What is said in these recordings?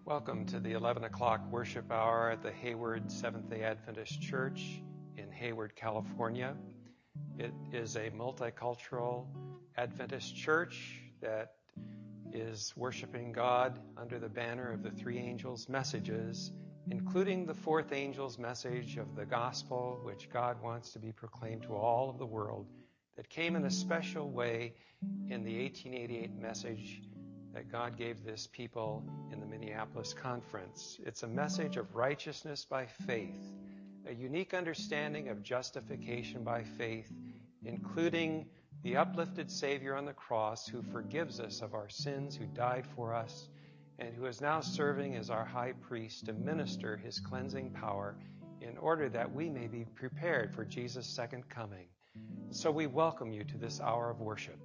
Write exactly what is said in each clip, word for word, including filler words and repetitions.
Welcome to the eleven o'clock worship hour at the Hayward Seventh-day Adventist Church in Hayward, California. It is a multicultural Adventist church that is worshiping God under the banner of the three angels' messages, including the fourth angel's message of the gospel, which God wants to be proclaimed to all of the world, that came in a special way in the eighteen eighty-eight message that God gave this people in the Minneapolis conference. It's a message of righteousness by faith, a unique understanding of justification by faith, including the uplifted Savior on the cross who forgives us of our sins, who died for us, and who is now serving as our high priest to minister his cleansing power in order that we may be prepared for Jesus' second coming. So we welcome you to this hour of worship.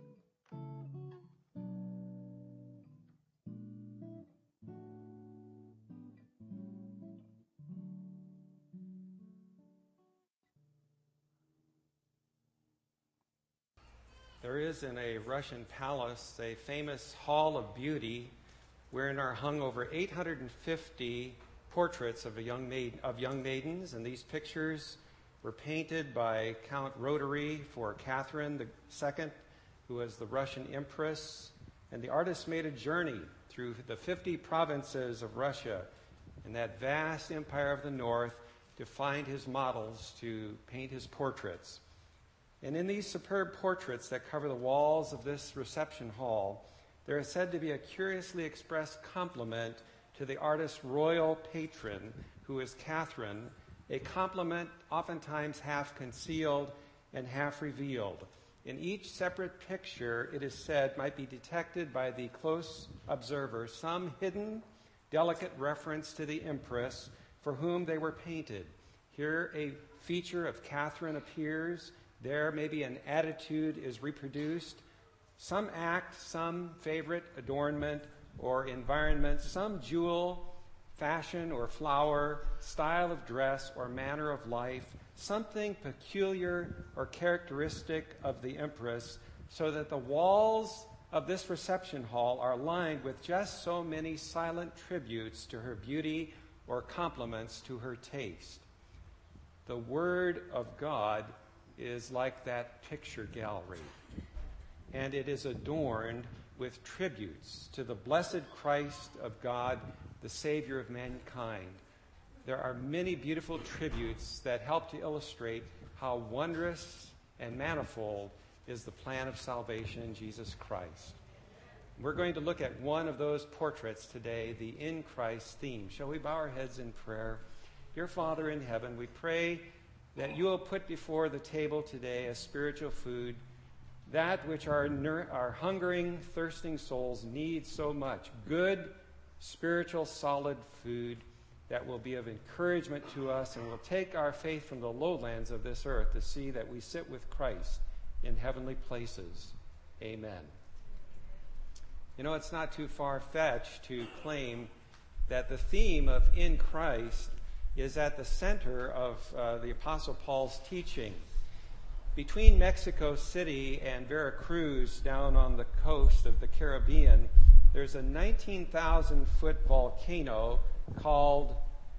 There is in a Russian palace a famous hall of beauty wherein are hung over eight hundred fifty portraits of a young maid, of young maidens, and these pictures were painted by Count Rotary for Catherine the Second, who was the Russian empress, and the artist made a journey through the fifty provinces of Russia and that vast empire of the north to find his models to paint his portraits. And in these superb portraits that cover the walls of this reception hall, there is said to be a curiously expressed compliment to the artist's royal patron, who is Catherine, a compliment oftentimes half concealed and half revealed. In each separate picture, it is said, might be detected by the close observer some hidden, delicate reference to the empress for whom they were painted. Here a feature of Catherine appears. There maybe an attitude is reproduced, some act, some favorite adornment or environment, some jewel, fashion or flower, style of dress or manner of life, something peculiar or characteristic of the empress, so that the walls of this reception hall are lined with just so many silent tributes to her beauty or compliments to her taste. The Word of God is like that picture gallery, and it is adorned with tributes to the blessed Christ of God, the Savior of mankind. There are many beautiful tributes that help to illustrate how wondrous and manifold is the plan of salvation in Jesus Christ. We're going to look at one of those portraits today, the In Christ theme. Shall we bow our heads in prayer? Dear Father in heaven, we pray that you will put before the table today as spiritual food that which our, ner- our hungering, thirsting souls need so much. Good, spiritual, solid food that will be of encouragement to us and will take our faith from the lowlands of this earth to see that we sit with Christ in heavenly places. Amen. You know, it's not too far-fetched to claim that the theme of In Christ is at the center of uh, the Apostle Paul's teaching. Between Mexico City and Veracruz, down on the coast of the Caribbean, there's a nineteen thousand foot volcano called,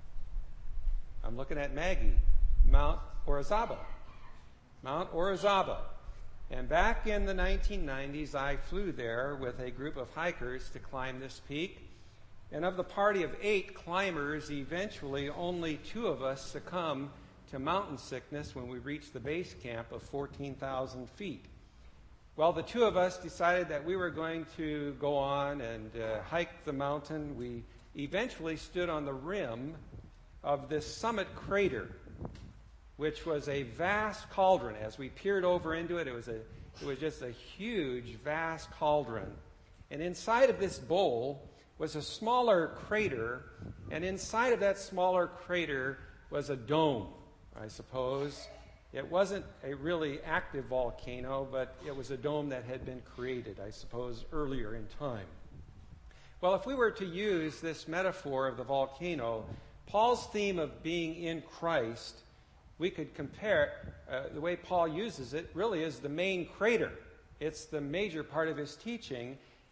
I'm looking at Maggie, Mount Orizaba. Mount Orizaba. And back in the nineteen nineties, I flew there with a group of hikers to climb this peak. And of the party of eight climbers, eventually only two of us succumbed to mountain sickness when we reached the base camp of fourteen thousand feet. Well, the two of us decided that we were going to go on and uh, hike the mountain. We eventually stood on the rim of this summit crater, which was a vast cauldron. As we peered over into it, it was a it was just a huge, vast cauldron. And inside of this bowl was a smaller crater, and inside of that smaller crater was a dome, I suppose. It wasn't a really active volcano, but it was a dome that had been created, I suppose, earlier in time. Well, if we were to use this metaphor of the volcano, Paul's theme of being in Christ, we could compare, uh, the way Paul uses it really is the main crater. It's the major part of his teaching.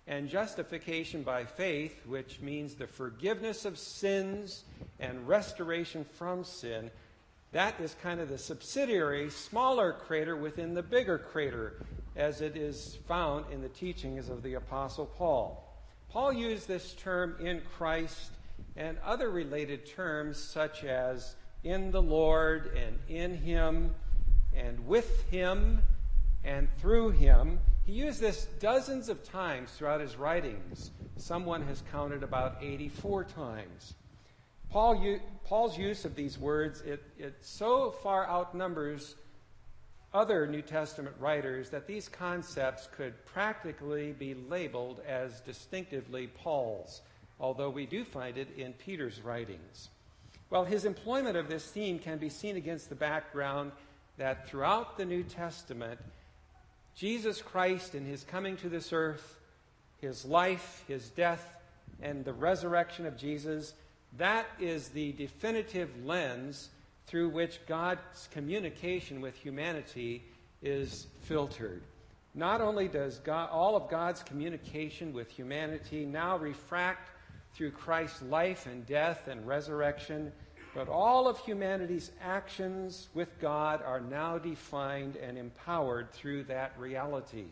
and justification by faith, which means the forgiveness of sins and restoration from sin, that is kind of the subsidiary, smaller crater within the bigger crater, as it is found in the teachings of the Apostle Paul. Paul used this term in Christ and other related terms such as in the Lord and in Him and with Him and through Him. He used this dozens of times throughout his writings. Someone has counted about eighty-four times. Paul, Paul's use of these words, it, it so far outnumbers other New Testament writers that these concepts could practically be labeled as distinctively Paul's, although we do find it in Peter's writings. Well, his employment of this theme can be seen against the background that throughout the New Testament, Jesus Christ in his coming to this earth, his life, his death, and the resurrection of Jesus, that is the definitive lens through which God's communication with humanity is filtered. Not only does God, all of God's communication with humanity now refract through Christ's life and death and resurrection, but all of humanity's actions with God are now defined and empowered through that reality.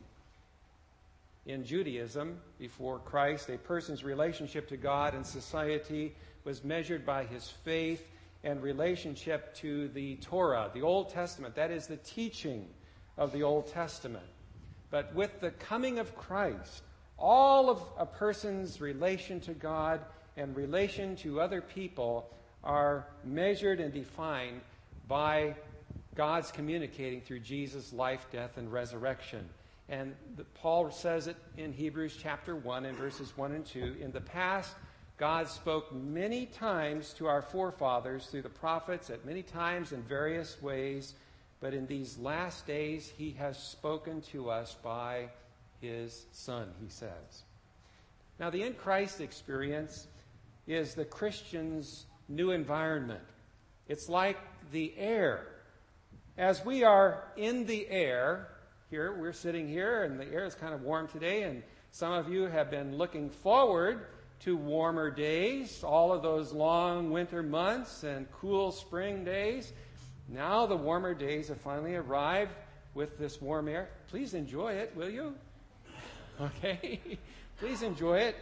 In Judaism, before Christ, a person's relationship to God and society was measured by his faith and relationship to the Torah, the Old Testament. That is the teaching of the Old Testament. But with the coming of Christ, all of a person's relation to God and relation to other people are measured and defined by God's communicating through Jesus' life, death, and resurrection. And the, Paul says it in Hebrews chapter one and verses one and two. In the past, God spoke many times to our forefathers through the prophets at many times in various ways, but in these last days he has spoken to us by his Son, he says. Now, the in Christ experience is the Christian's new environment. It's like the air. As we are in the air, here, we're sitting here, and the air is kind of warm today, and some of you have been looking forward to warmer days, all of those long winter months and cool spring days. Now the warmer days have finally arrived with this warm air. Please enjoy it, will you? Okay? Please enjoy it.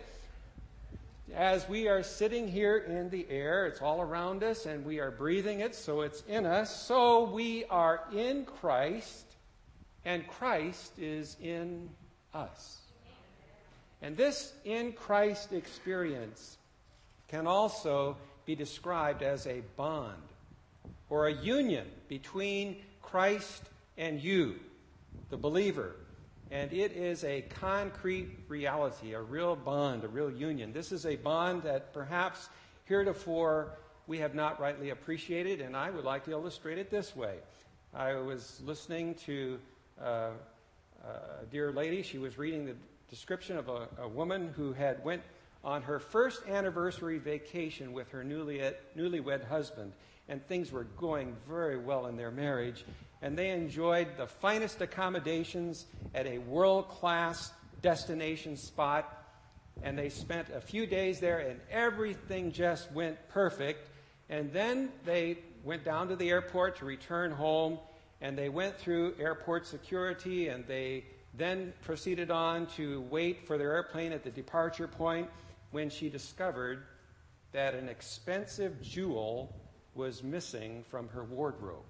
As we are sitting here in the air, it's all around us, and we are breathing it, so it's in us. So we are in Christ, and Christ is in us. And this in Christ experience can also be described as a bond or a union between Christ and you, the believer. And it is a concrete reality, a real bond, a real union. This is a bond that perhaps heretofore we have not rightly appreciated, and I would like to illustrate it this way. I was listening to uh, a dear lady. She was reading the description of a, a woman who had went on her first anniversary vacation with her newly, newlywed husband, and things were going very well in their marriage, and they enjoyed the finest accommodations at a world-class destination spot, and they spent a few days there, and everything just went perfect. And then they went down to the airport to return home, and they went through airport security, and they then proceeded on to wait for their airplane at the departure point, when she discovered that an expensive jewel was missing from her wardrobe.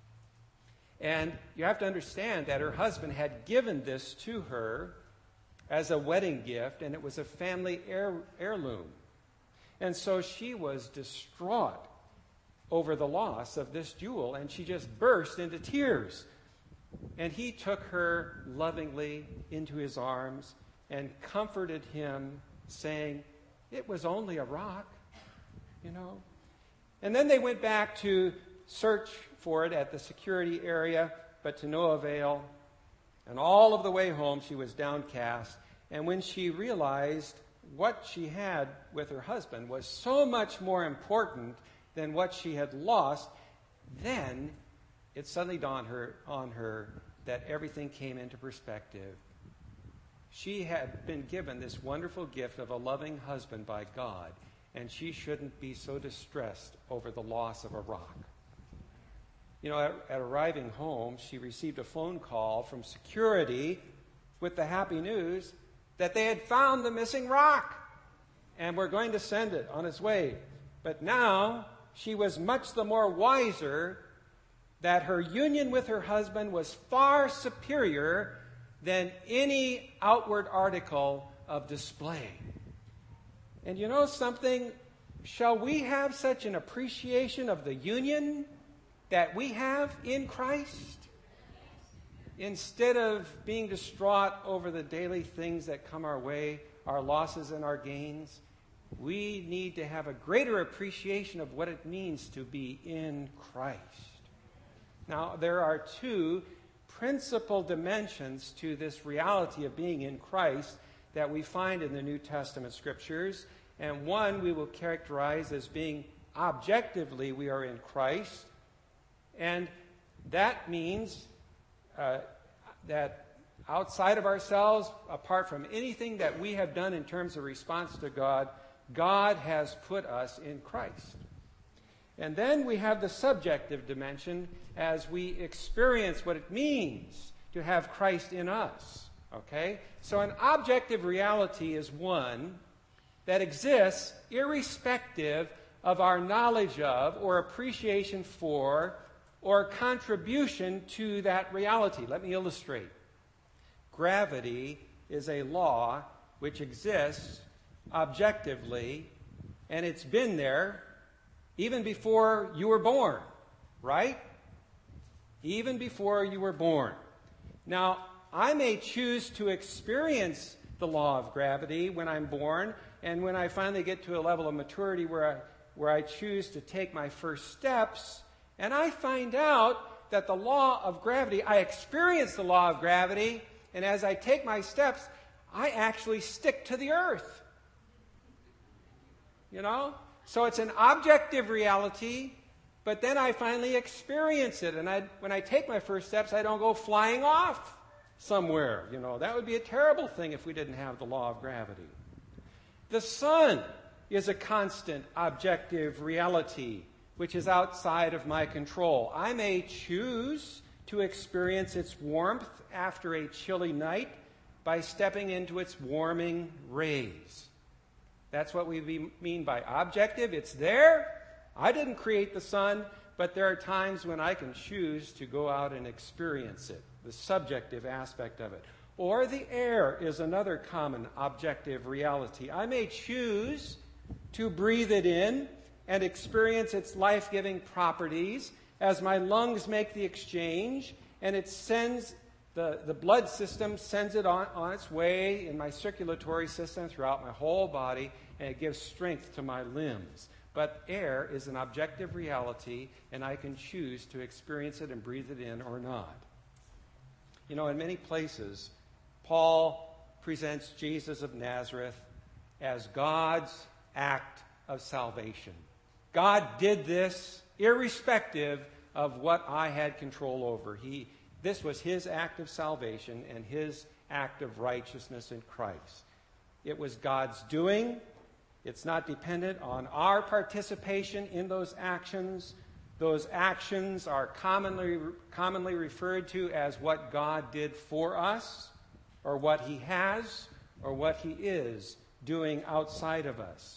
And you have to understand that her husband had given this to her as a wedding gift, and it was a family heir, heirloom. And so she was distraught over the loss of this jewel, and she just burst into tears. And he took her lovingly into his arms and comforted him, saying, "It was only a rock, you know." And then they went back to search for it at the security area, but to no avail. And all of the way home, she was downcast. And when she realized what she had with her husband was so much more important than what she had lost, then it suddenly dawned her, on her that everything came into perspective. She had been given this wonderful gift of a loving husband by God, and she shouldn't be so distressed over the loss of a rock. You know, at, at arriving home, she received a phone call from security with the happy news that they had found the missing rock and were going to send it on its way. But now she was much the more wiser that her union with her husband was far superior than any outward article of display. And you know something? Shall we have such an appreciation of the union that we have in Christ? Instead of being distraught over the daily things that come our way, our losses and our gains, we need to have a greater appreciation of what it means to be in Christ. Now, there are two principal dimensions to this reality of being in Christ that we find in the New Testament scriptures. And one we will characterize as being objectively we are in Christ. And that means uh, that outside of ourselves, apart from anything that we have done in terms of response to God, God has put us in Christ. And then we have the subjective dimension as we experience what it means to have Christ in us. Okay? So an objective reality is one that exists irrespective of our knowledge of or appreciation for or contribution to that reality. Let me illustrate. Gravity is a law which exists objectively, and it's been there even before you were born, right? Even before you were born. Now, I may choose to experience the law of gravity when I'm born, and when I finally get to a level of maturity where I, where I choose to take my first steps, and I find out that the law of gravity, I experience the law of gravity, and as I take my steps, I actually stick to the earth. You know? So it's an objective reality, but then I finally experience it. And I, when I take my first steps, I don't go flying off somewhere. You know, that would be a terrible thing if we didn't have the law of gravity. The sun is a constant objective reality, which is outside of my control. I may choose to experience its warmth after a chilly night by stepping into its warming rays. That's what we mean by objective. It's there. I didn't create the sun, but there are times when I can choose to go out and experience it, the subjective aspect of it. Or the air is another common objective reality. I may choose to breathe it in and experience its life-giving properties as my lungs make the exchange, and it sends the, the blood system sends it on, on its way in my circulatory system throughout my whole body, and it gives strength to my limbs. But air is an objective reality, and I can choose to experience it and breathe it in or not. You know, in many places, Paul presents Jesus of Nazareth as God's act of salvation. God did this irrespective of what I had control over. He, this was his act of salvation and his act of righteousness in Christ. It was God's doing. It's not dependent on our participation in those actions. Those actions are commonly, commonly referred to as what God did for us, or what he has, or what he is doing outside of us.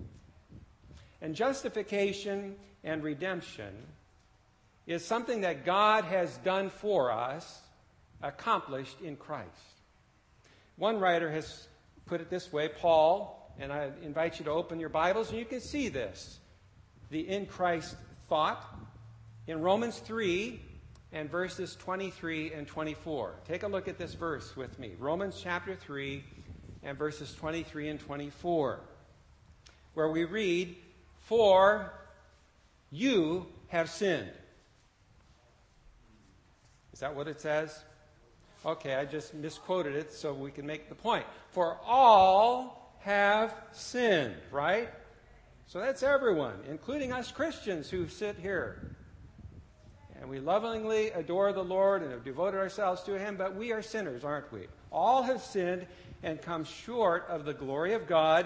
And justification and redemption is something that God has done for us, accomplished in Christ. One writer has put it this way, Paul, and I invite you to open your Bibles and you can see this, the in Christ thought in Romans three and verses twenty-three and twenty-four. Take a look at this verse with me. Romans chapter three and verses twenty-three and twenty-four, where we read, "For you have sinned." Is that what it says? Okay, I just misquoted it so we can make the point. For all have sinned, right? So that's everyone, including us Christians who sit here. and we lovingly adore the Lord and have devoted ourselves to him, but we are sinners, aren't we? All have sinned and come short of the glory of God.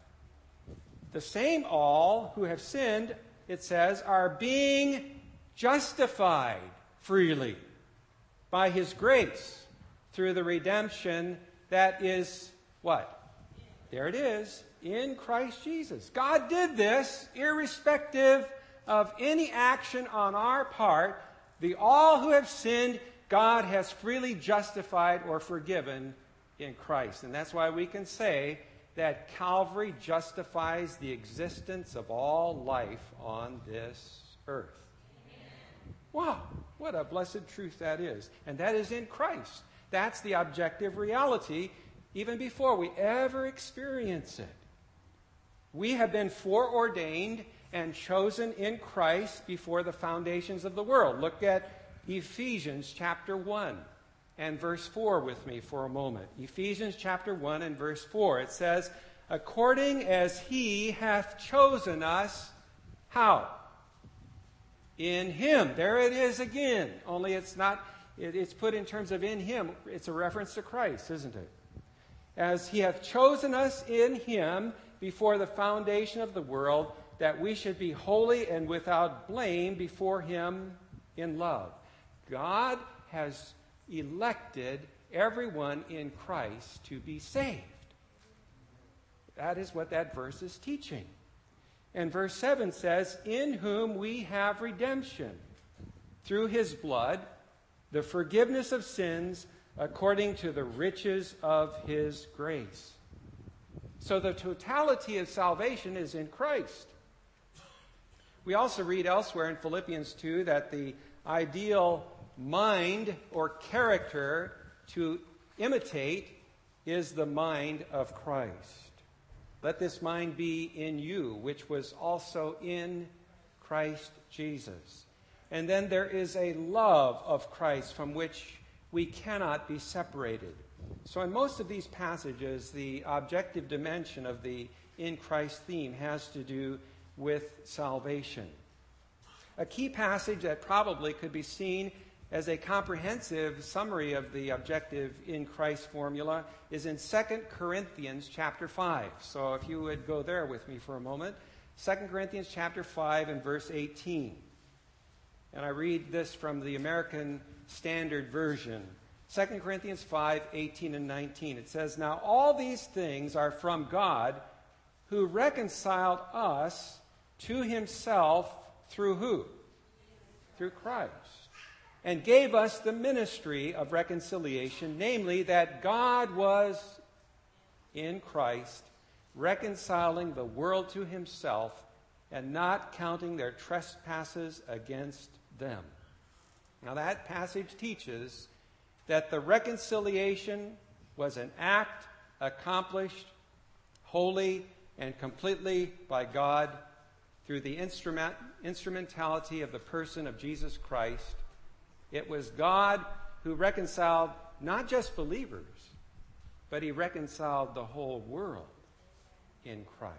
The same all who have sinned, it says, are being justified freely by his grace through the redemption that is what? There it is, in Christ Jesus. God did this irrespective of any action on our part. The all who have sinned, God has freely justified or forgiven in Christ. And that's why we can say that Calvary justifies the existence of all life on this earth. Wow, what a blessed truth that is. And that is in Christ. That's the objective reality even before we ever experience it. We have been foreordained and chosen in Christ before the foundations of the world. Look at Ephesians chapter one and verse four with me for a moment. Ephesians chapter one and verse four. It says, according as he hath chosen us, how? In him. There it is again. Only it's not, it, it's put in terms of in him. It's a reference to Christ, isn't it? As he hath chosen us in him before the foundation of the world, that we should be holy and without blame before him in love. God has elected everyone in Christ to be saved. That is what that verse is teaching. And verse seven says, in whom we have redemption, through his blood, the forgiveness of sins, according to the riches of his grace. So the totality of salvation is in Christ. We also read elsewhere in Philippians two that the ideal mind or character to imitate is the mind of Christ. Let this mind be in you, which was also in Christ Jesus. And then there is a love of Christ from which we cannot be separated. So in most of these passages, the objective dimension of the in Christ theme has to do with salvation. A key passage that probably could be seen as a comprehensive summary of the objective in Christ formula is in Second Corinthians chapter five. So if you would go there with me for a moment. Second Corinthians chapter five and verse eighteen. And I read this from the American Standard Version. Second Corinthians five, eighteen and nineteen. It says, now all these things are from God, who reconciled us to himself through who? Through Christ. And gave us the ministry of reconciliation, namely that God was in Christ, reconciling the world to himself and not counting their trespasses against them. Now that passage teaches that the reconciliation was an act accomplished wholly and completely by God through the instrument, instrumentality of the person of Jesus Christ. It was God who reconciled not just believers, but he reconciled the whole world in Christ.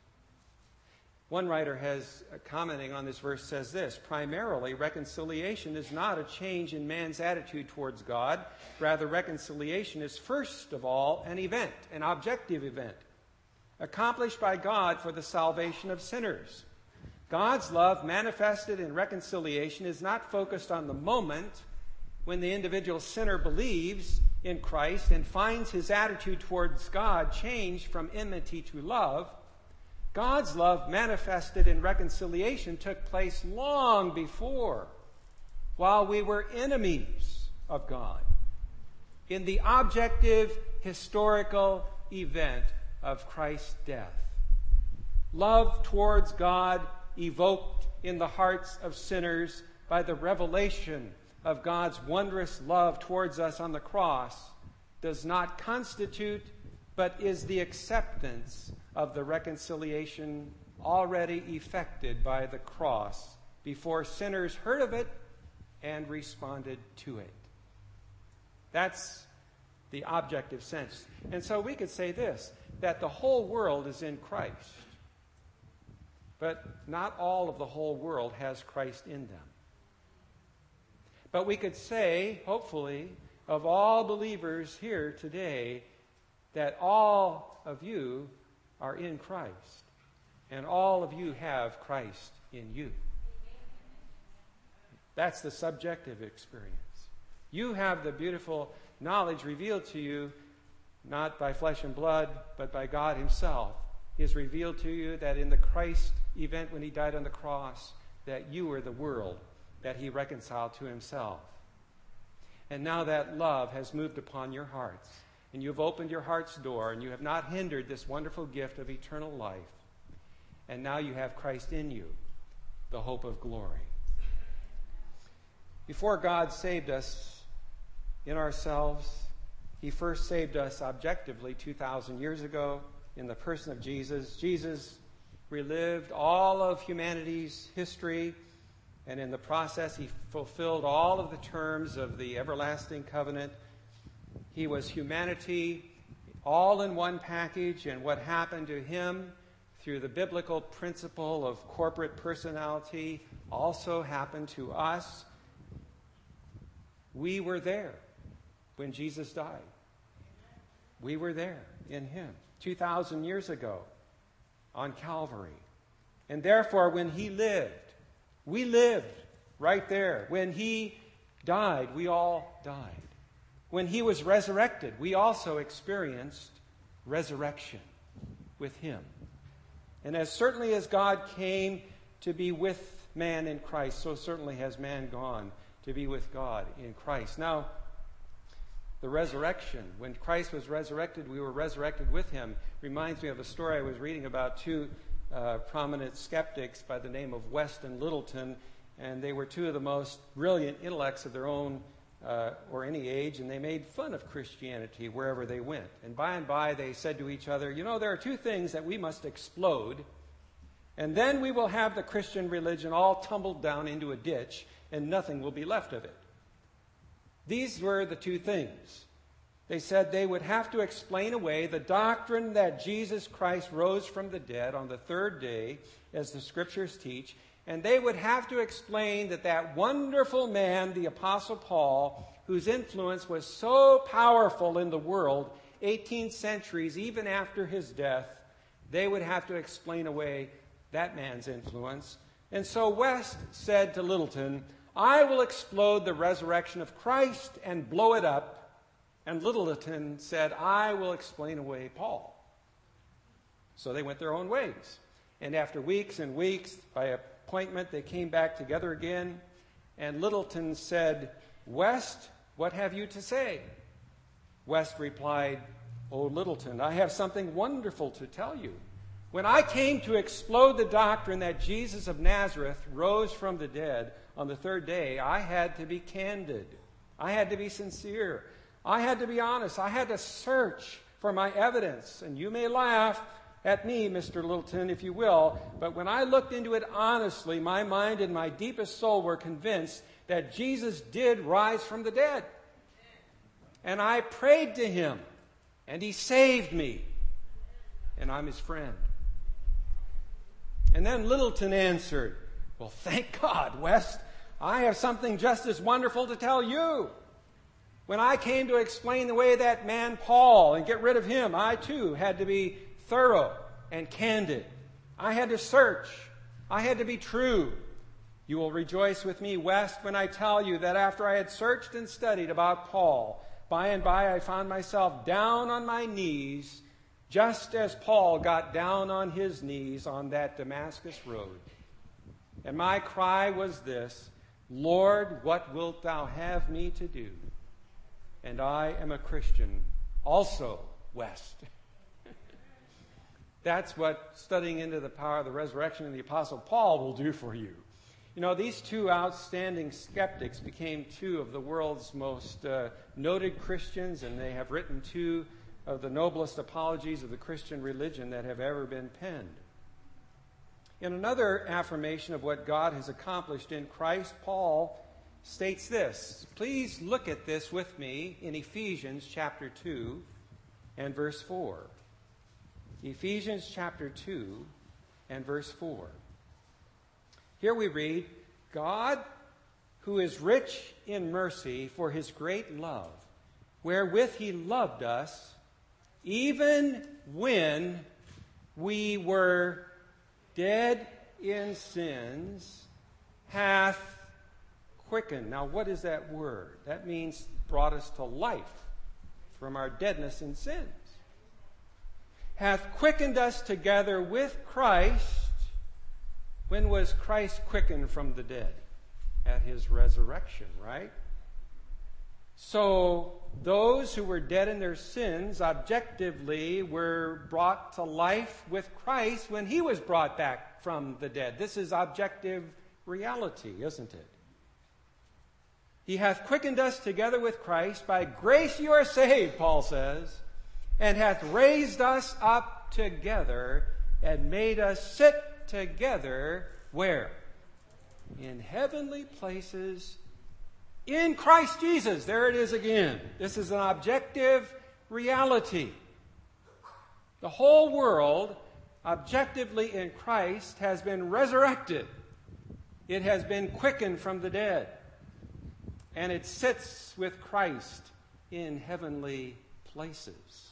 One writer has, uh, commenting on this verse, says this, primarily, reconciliation is not a change in man's attitude towards God. Rather, reconciliation is first of all an event, an objective event, accomplished by God for the salvation of sinners. God's love manifested in reconciliation is not focused on the moment when the individual sinner believes in Christ and finds his attitude towards God changed from enmity to love. God's love manifested in reconciliation took place long before, while we were enemies of God, in the objective historical event of Christ's death. Love towards God evoked in the hearts of sinners by the revelation of God's wondrous love towards us on the cross does not constitute, but is the acceptance of the reconciliation already effected by the cross before sinners heard of it and responded to it. That's the objective sense. And so we could say this, that the whole world is in Christ, but not all of the whole world has Christ in them. But we could say, hopefully, of all believers here today, that all of you are in Christ. And all of you have Christ in you. That's the subjective experience. You have the beautiful knowledge revealed to you, not by flesh and blood, but by God himself. He has revealed to you that in the Christ event when he died on the cross, that you were the world that he reconciled to himself. And now that love has moved upon your hearts, and you have opened your heart's door, and you have not hindered this wonderful gift of eternal life. And now you have Christ in you, the hope of glory. Before God saved us in ourselves, he first saved us objectively two thousand years ago in the person of Jesus. Jesus relived all of humanity's history, and in the process he fulfilled all of the terms of the everlasting covenant. He was humanity all in one package, and what happened to him through the biblical principle of corporate personality also happened to us. We were there when Jesus died. We were there in him two thousand years ago on Calvary. And therefore, when he lived, we lived right there. When he died, we all died. When he was resurrected, we also experienced resurrection with him. And as certainly as God came to be with man in Christ, so certainly has man gone to be with God in Christ. Now, the resurrection, when Christ was resurrected, we were resurrected with him, reminds me of a story I was reading about two uh, prominent skeptics by the name of West and Littleton, and they were two of the most brilliant intellects of their own uh, or any age, and they made fun of Christianity wherever they went. And by and by they said to each other, you know, there are two things that we must explode, and then we will have the Christian religion all tumbled down into a ditch, and nothing will be left of it. These were the two things. They said they would have to explain away the doctrine that Jesus Christ rose from the dead on the third day, as the scriptures teach, and they would have to explain that that wonderful man, the Apostle Paul, whose influence was so powerful in the world, eighteen centuries, even after his death, they would have to explain away that man's influence. And so West said to Littleton, I will explode the resurrection of Christ and blow it up. And Littleton said, I will explain away Paul. So they went their own ways. And after weeks and weeks, by appointment, they came back together again. And Littleton said, West, what have you to say? West replied, Oh, Littleton, I have something wonderful to tell you. When I came to explode the doctrine that Jesus of Nazareth rose from the dead on the third day, I had to be candid. I had to be sincere. I had to be honest. I had to search for my evidence. And you may laugh at me, Mister Littleton, if you will, but when I looked into it honestly, my mind and my deepest soul were convinced that Jesus did rise from the dead. And I prayed to him, and he saved me, and I'm his friend. And then Littleton answered, well, thank God, West. I have something just as wonderful to tell you. When I came to explain the way that man Paul and get rid of him, I too had to be thorough and candid. I had to search. I had to be true. You will rejoice with me, West, when I tell you that after I had searched and studied about Paul, by and by I found myself down on my knees, just as Paul got down on his knees on that Damascus road. And my cry was this, Lord, what wilt thou have me to do? And I am a Christian also, West. That's what studying into the power of the resurrection of the Apostle Paul will do for you. You know, these two outstanding skeptics became two of the world's most uh, noted Christians, and they have written two of the noblest apologies of the Christian religion that have ever been penned. In another affirmation of what God has accomplished in Christ, Paul states this. Please look at this with me in Ephesians chapter two and verse four. Ephesians chapter two and verse four. Here we read, God, who is rich in mercy for his great love, wherewith he loved us, even when we were dead in sins, hath quickened. Now, what is that word? That means brought us to life from our deadness in sins. Hath quickened us together with Christ. When was Christ quickened from the dead? At his resurrection, right? So those who were dead in their sins objectively were brought to life with Christ when he was brought back from the dead. This is objective reality, isn't it? He hath quickened us together with Christ. By grace you are saved, Paul says, and hath raised us up together and made us sit together, where? In heavenly places in Christ Jesus. There it is again. This is an objective reality. The whole world, objectively in Christ, has been resurrected. It has been quickened from the dead. And it sits with Christ in heavenly places.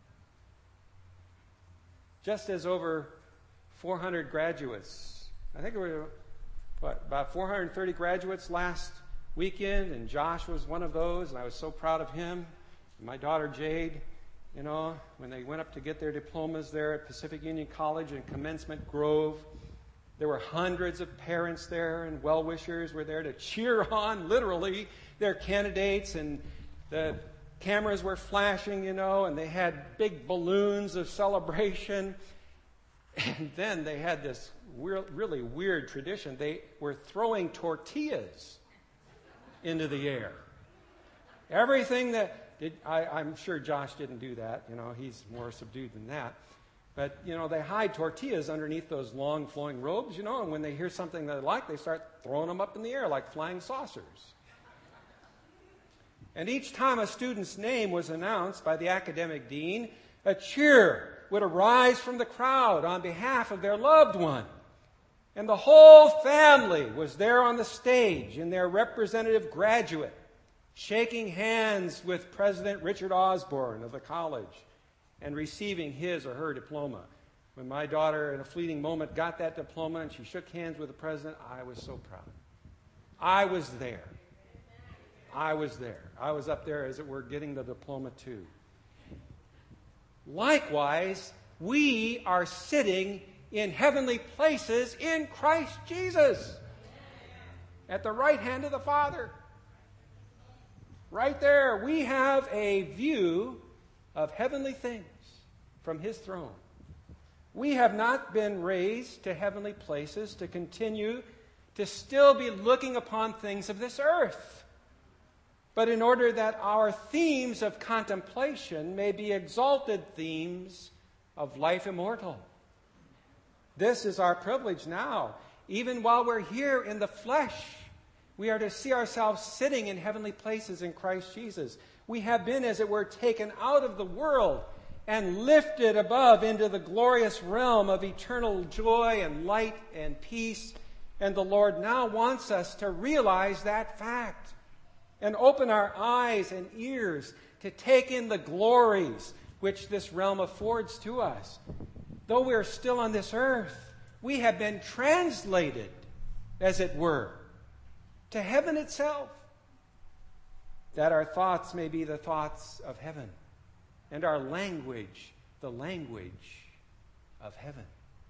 Just as over four hundred graduates, I think we were, what, about four hundred thirty graduates last weekend, and Josh was one of those, and I was so proud of him. And my daughter Jade, you know, when they went up to get their diplomas there at Pacific Union College in Commencement Grove, there were hundreds of parents there, and well-wishers were there to cheer on, literally, their candidates, and the cameras were flashing, you know, and they had big balloons of celebration. And then they had this weir- really weird tradition. They were throwing tortillas into the air. Everything that did, I, I'm sure Josh didn't do that. You know, he's more subdued than that. But, you know, they hide tortillas underneath those long flowing robes, you know, and when they hear something they like, they start throwing them up in the air like flying saucers. And each time a student's name was announced by the academic dean, a cheer would arise from the crowd on behalf of their loved one. And the whole family was there on the stage in their representative graduate, shaking hands with President Richard Osborne of the college and receiving his or her diploma. When my daughter, in a fleeting moment, got that diploma and she shook hands with the president, I was so proud. I was there. I was there. I was up there, as it were, getting the diploma too. Likewise, we are sitting in heavenly places in Christ Jesus, at the right hand of the Father. Right there, we have a view of heavenly things from his throne. We have not been raised to heavenly places to continue to still be looking upon things of this earth, but in order that our themes of contemplation may be exalted themes of life immortal. This is our privilege now. Even while we're here in the flesh, we are to see ourselves sitting in heavenly places in Christ Jesus. We have been, as it were, taken out of the world and lifted above into the glorious realm of eternal joy and light and peace. And the Lord now wants us to realize that fact and open our eyes and ears to take in the glories which this realm affords to us. Though we are still on this earth, we have been translated, as it were, to heaven itself, that our thoughts may be the thoughts of heaven, and our language the language of heaven.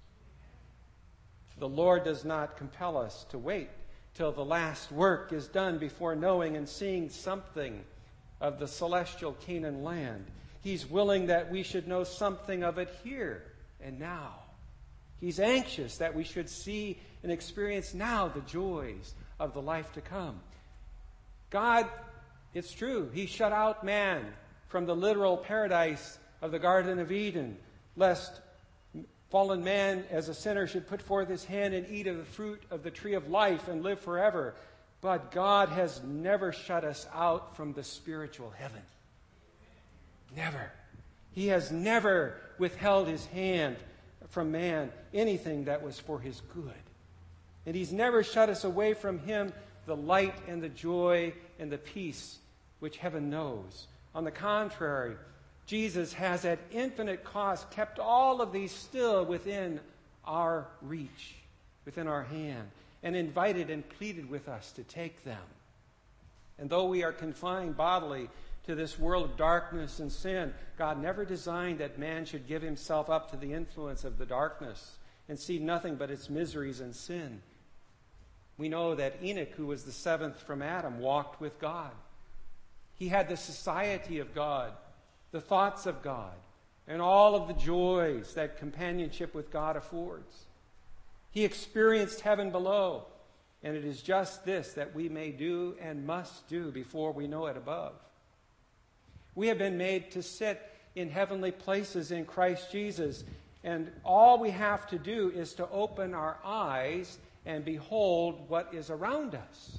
The Lord does not compel us to wait till the last work is done before knowing and seeing something of the celestial Canaan land. He's willing that we should know something of it here and now. He's anxious that we should see and experience now the joys of the life to come. God, it's true, he shut out man from the literal paradise of the Garden of Eden, lest fallen man as a sinner should put forth his hand and eat of the fruit of the tree of life and live forever. But God has never shut us out from the spiritual heaven. Never. He has never withheld his hand from man anything that was for his good. And he's never shut us away from him the light and the joy and the peace which heaven knows. On the contrary, Jesus has at infinite cost kept all of these still within our reach, within our hand, and invited and pleaded with us to take them. And though we are confined bodily to this world of darkness and sin, God never designed that man should give himself up to the influence of the darkness and see nothing but its miseries and sin. We know that Enoch, who was the seventh from Adam, walked with God. He had the society of God, the thoughts of God, and all of the joys that companionship with God affords. He experienced heaven below, and it is just this that we may do and must do before we know it above. We have been made to sit in heavenly places in Christ Jesus, and all we have to do is to open our eyes and behold what is around us.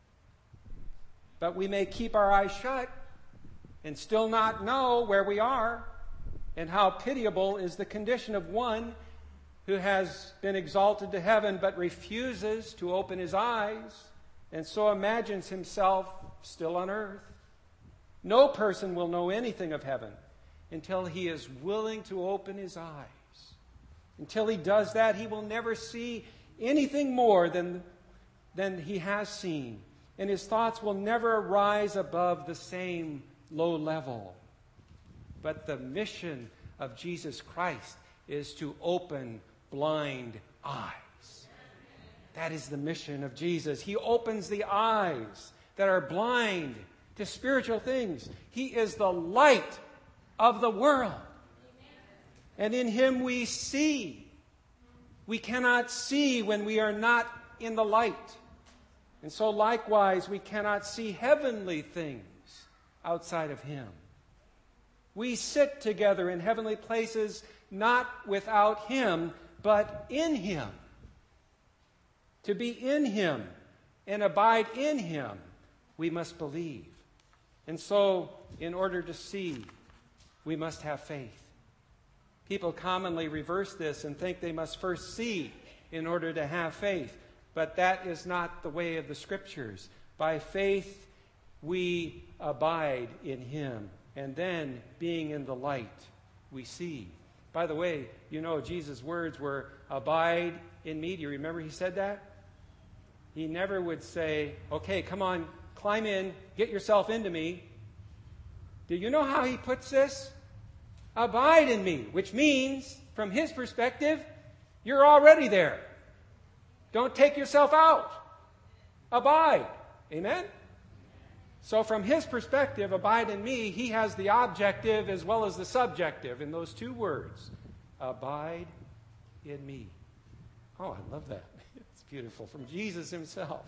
But we may keep our eyes shut and still not know where we are, and how pitiable is the condition of one who has been exalted to heaven but refuses to open his eyes and so imagines himself still on earth. No person will know anything of heaven until he is willing to open his eyes. Until he does that, he will never see anything more than, than he has seen. And his thoughts will never rise above the same low level. But the mission of Jesus Christ is to open blind eyes. That is the mission of Jesus. He opens the eyes that are blind to spiritual things. He is the light of the world. And in him we see. We cannot see when we are not in the light. And so likewise, we cannot see heavenly things outside of him. We sit together in heavenly places not without him, but in him. To be in him and abide in him, we must believe. And so, in order to see, we must have faith. People commonly reverse this and think they must first see in order to have faith. But that is not the way of the Scriptures. By faith, we abide in him. And then, being in the light, we see. By the way, you know Jesus' words were, abide in me. Do you remember he said that? He never would say, okay, come on, climb in, get yourself into me. Do you know how he puts this? Abide in me, which means, from his perspective, you're already there. Don't take yourself out. Abide. Amen? So from his perspective, abide in me, he has the objective as well as the subjective in those two words. Abide in me. Oh, I love that. It's beautiful. From Jesus himself.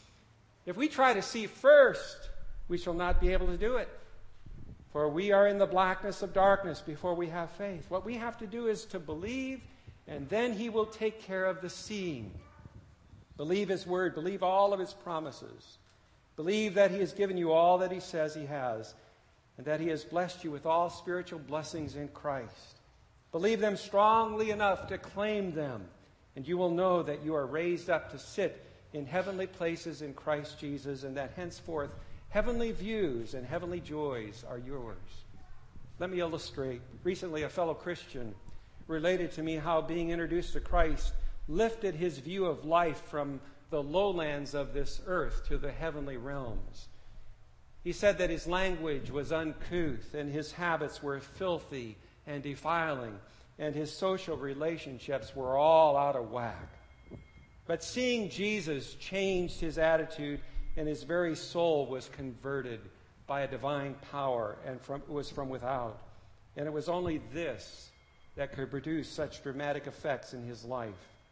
If we try to see first, we shall not be able to do it. For we are in the blackness of darkness before we have faith. What we have to do is to believe, and then he will take care of the seeing. Believe his word. Believe all of his promises. Believe that he has given you all that he says he has, and that he has blessed you with all spiritual blessings in Christ. Believe them strongly enough to claim them, and you will know that you are raised up to sit in heavenly places in Christ Jesus, and that henceforth heavenly views and heavenly joys are yours. Let me illustrate. Recently, a fellow Christian related to me how being introduced to Christ lifted his view of life from the lowlands of this earth to the heavenly realms. He said that his language was uncouth and his habits were filthy and defiling, and his social relationships were all out of whack. But seeing Jesus changed his attitude, and his very soul was converted by a divine power, and from, it was from without. And it was only this that could produce such dramatic effects in his life.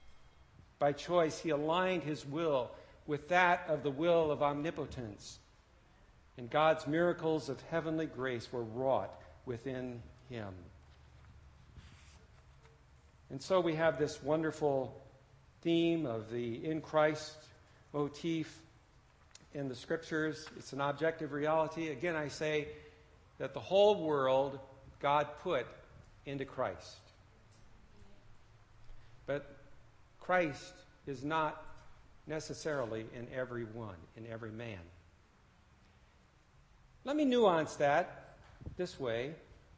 By choice, he aligned his will with that of the will of omnipotence. And God's miracles of heavenly grace were wrought within him. And so we have this wonderful theme of the in Christ motif in the Scriptures. It's an objective reality. Again, I say that the whole world God put into Christ. But Christ is not necessarily in every one, in every man. Let me nuance that this way.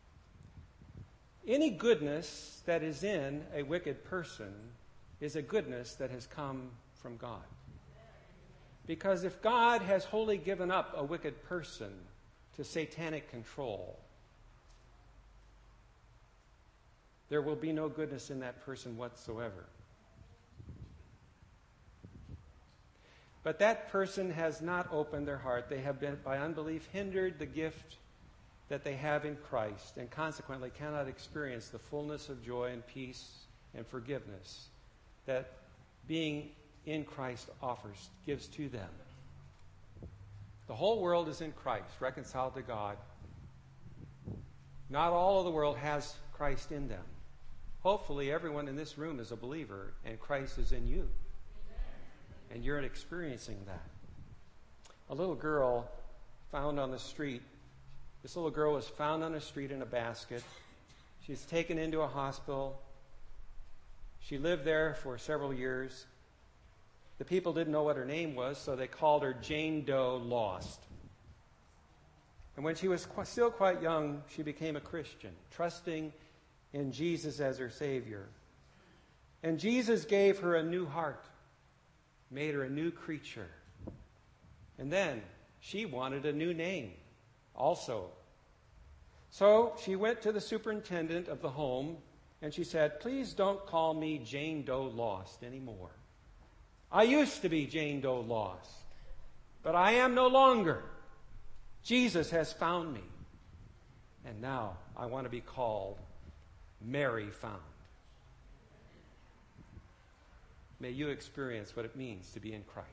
Any goodness that is in a wicked person is a goodness that has come from God. Because if God has wholly given up a wicked person to satanic control, there will be no goodness in that person whatsoever. But that person has not opened their heart. They have been, by unbelief, hindered the gift that they have in Christ, and consequently cannot experience the fullness of joy and peace and forgiveness that being in Christ offers, gives to them. The whole world is in Christ, reconciled to God. Not all of the world has Christ in them. Hopefully everyone in this room is a believer, and Christ is in you. And you're experiencing that. A little girl found on the street. This little girl was found on the street in a basket. She was taken into a hospital. She lived there for several years. The people didn't know what her name was, so they called her Jane Doe Lost. And when she was qu- still quite young, she became a Christian, trusting in Jesus as her Savior. And Jesus gave her a new heart, made her a new creature. And then she wanted a new name also. So she went to the superintendent of the home and she said, "Please don't call me Jane Doe Lost anymore. I used to be Jane Doe Lost, but I am no longer. Jesus has found me. And now I want to be called Mary Found." May you experience what it means to be in Christ.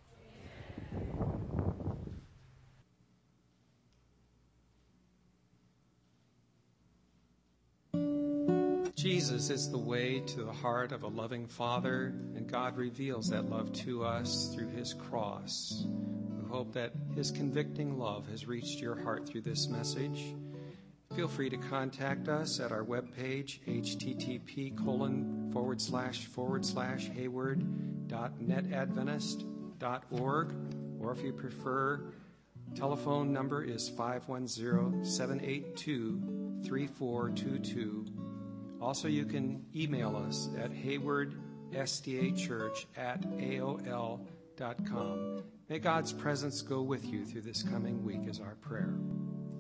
Jesus is the way to the heart of a loving Father, and God reveals that love to us through his cross. We hope that his convicting love has reached your heart through this message. Feel free to contact us at our webpage, http colon forward slash forward slash hayward dot netadventist dot org, or if you prefer, telephone number is five one zero, seven eight two, three four two two. Also, you can email us at haywardsdachurch at A O L dot com. May God's presence go with you through this coming week is our prayer.